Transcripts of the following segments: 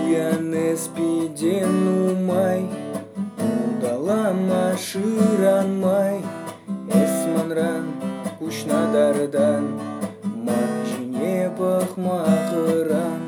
Уян эспиден умай, удалама шыранмай, эсманран кушнадардан, мажине пахмахыран.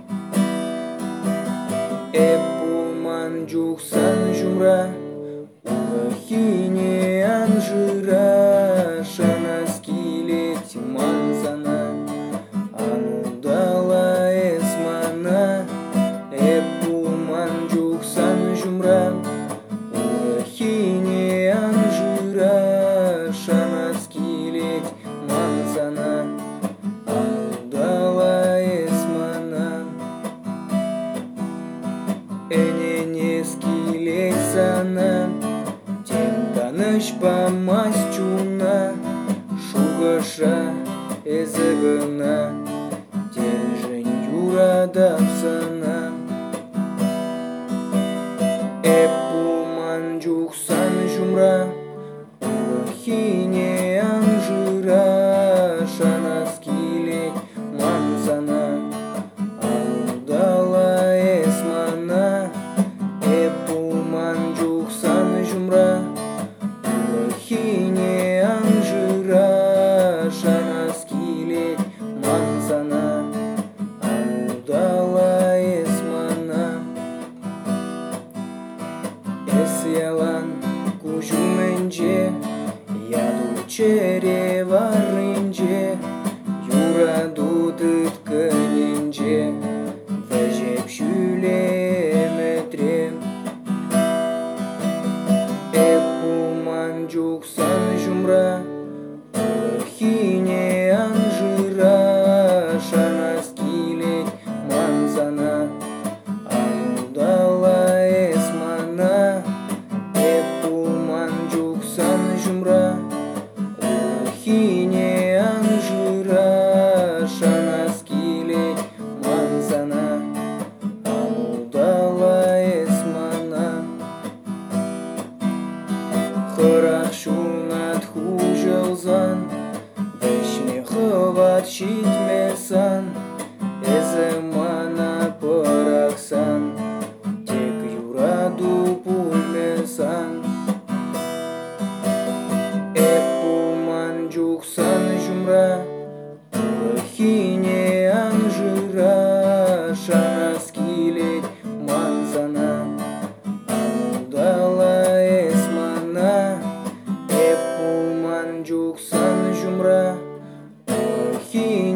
Эпуман жуксан жумра, урахине анжыра, шанас килет манзана, анудала эсмана. Эпуман жуксан жумра, урахине анжыра, шанас килет манзана, анудала эсмана. Эненес килет сана, тем танышпамас чуна, шугаша эзыгына, тен жын юрадапсана. Эпуман жуксан жумра, урахине анжыра, шанас килет манзана, анудала эсмана. Эпуман жуксан жумра, урахине анжыра, шанас килет манзана, анудала эсмана. Эс ялан кужуменже, яду череварынже, юраду тытканенже, вәжеп шүлеметрем. Эпуман жуксан жумра, урахине анжыра, шанас килет манзана, анудала эсмана. Эпуман жуксан жумра, урахине анжыра, шанас килет манзана, анудала эсмана. Хырах шунат хужылзан, вешне хыват шитмесан, эзымана пыраксан, тек юраду пульмесан. Эпуман жуксан жумра, урахине анжыра, шанас килет манзана, анудала эсмана. Эпуман жуксан жумра, урахине